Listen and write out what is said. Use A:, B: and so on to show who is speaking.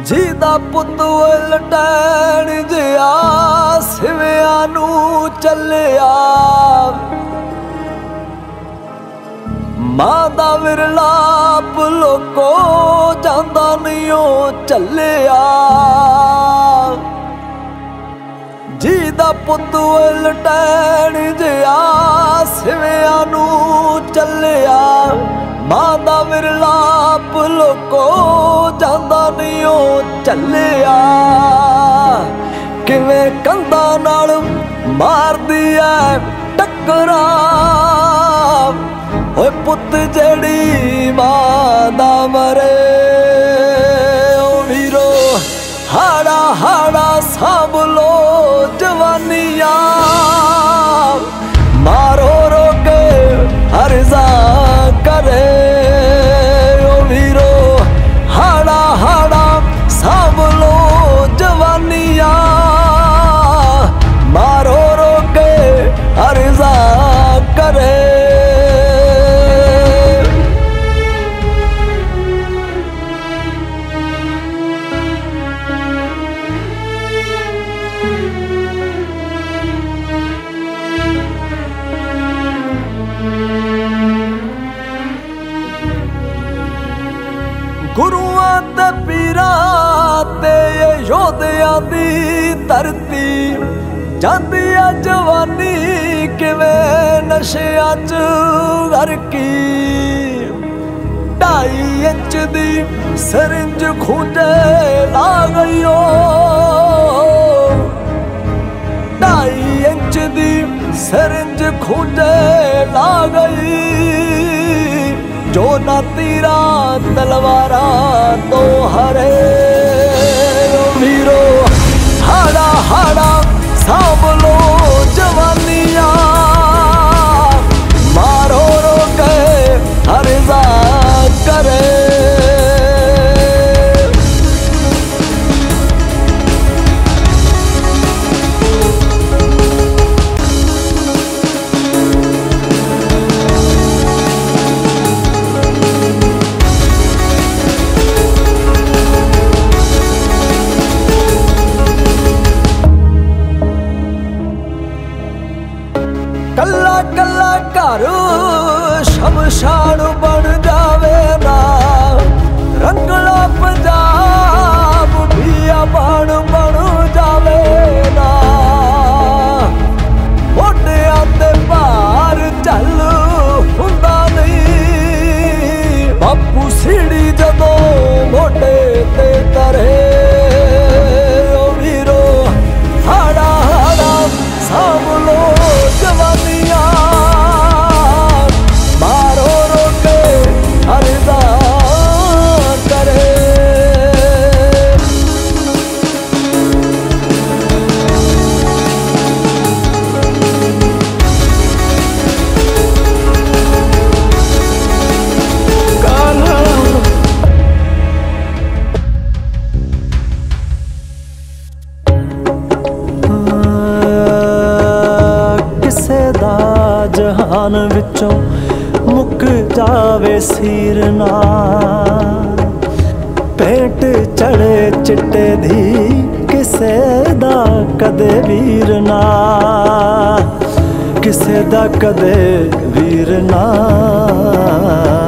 A: ਜਿਹਦਾ ਪੁੱਤ ਲਟੈਣ ਜਿਆ ਸਿਵਿਆਂ ਨੂੰ ਚੱਲਿਆ, ਮਾਂ ਦਾ ਵਿਰਲਾਪ ਲੋਕੋ ਜਾਂਦਾ ਨਹੀਂ ਉਹ ਚੱਲਿਆ। ਜਿਹਦਾ ਪੁੱਤ ਲਟੈਣ ਜਿਆ ਸਿਵਿਆਂ ਨੂੰ ਚੱਲਿਆ, ਮਾਂ ਦਾ ਵਿਰਲਾਪ ਲੋਕੋ ਜਾਂਦਾ ਨਹੀਂ ਉਹ ਚੱਲਿਆ। ਕਿਵੇਂ ਕੰਧਾਂ ਨਾਲ ਮਾਰਦੀ ਐ ਟੱਕਰਾਂ, ਓਏ ਪੁੱਤ ਜਿਹੜੀ ਮਾਂ ਦਾ ਮਰੇ, ਓ ਵੀਰੋ ਹਾੜਾ ਹਾੜਾ ਸਾਂਭ ਲੋ ਜਵਾਨੀਆਂ, ਮਾਰੋ ਰੋ ਕੇ ਅਰਜ਼ਾ ਕਰੇ, ਓ ਵੀਰੋ ਹਾੜਾ ਹਾੜਾ ਸਾਂਭ ਲੋ ਜਵਾਨੀਆਂ, ਮਾਰੋ ਰੋ ਕੇ ਅਰਜ਼ਾ ਕਰੇ। ਗੁਰੂਆਂ ਤੇ ਪੀਰਾਂ ਤੇ ਯੋਧਿਆਂ ਦੀ ਧਰਤੀ, ਜਾਂਦੀ ਆ ਜਵਾਨੀ ਕਿਵੇਂ ਨਸ਼ਿਆਂ 'ਚ ਗਰਕੀ। 2.5 ਇੰਚ ਦੀ ਸਰਿੰਜ ਖੂੰਜੇ ਲਾ ਗਈਓ, 2.5 ਇੰਚ ਦੀ ਸਰਿੰਜ ਖੂੰਜੇ ਲਾ ਗਈ। ਜੋ ਨਾ ਤੀਰਾਂ ਤਲਵਾਰਾਂ ਤੋਂ ਹਰੇ, ਓ ਵੀਰੋ ਹਾੜਾ ਹਾੜਾ ਸਾਂਭ ਲੋ ਜਵਾਨੀਆਂ, ਮਾਰੋ ਰੋ ਕੇ ਅਰਜ਼ਾ ਕਰੇ। ਕੱਲਾ ਕੱਲਾ ਘਰ ਸ਼ਮਸ਼ਾਨ ਬਣ ਜਾਵੇ ਨਾ, ਰੰਗਲਾ ਪੰਜਾਬ ਬਿਆਬਾਨ ਬਣ ਜਾਵੇ ਨਾ। ਮੋਢਿਆਂ ਤੇ ਭਾਰ ਚੱਲ ਹੁੰਦਾ ਨਹੀਂ, ਬਾਪੂ ਸੀੜੀ ਜਦੋਂ ਮੋਢੇ ਤੇ ਧਰੇ, ਓ ਵੀਰੋ ਹਾੜਾ ਹਾੜਾ ਸਾਂਭ ਲੋ ਜਵਾਨੀਆਂ, ਮਾਰੋ ਰੋ ਕੇ ਅਰਜ਼ਾ ਕਰੇ। ਜਹਾਨ ਵਿੱਚੋਂ ਮੁੱਕ ਜਾਵੇ ਸੀਰ ਨਾ, ਪੇਟ ਚੜੇ ਚਿੱਟੇ ਦੀ ਕਿਸੇ ਦਾ ਕਦੇ ਵੀਰ ਨਾ, ਕਿਸੇ ਦਾ ਕਦੇ ਵੀਰ ਨਾ।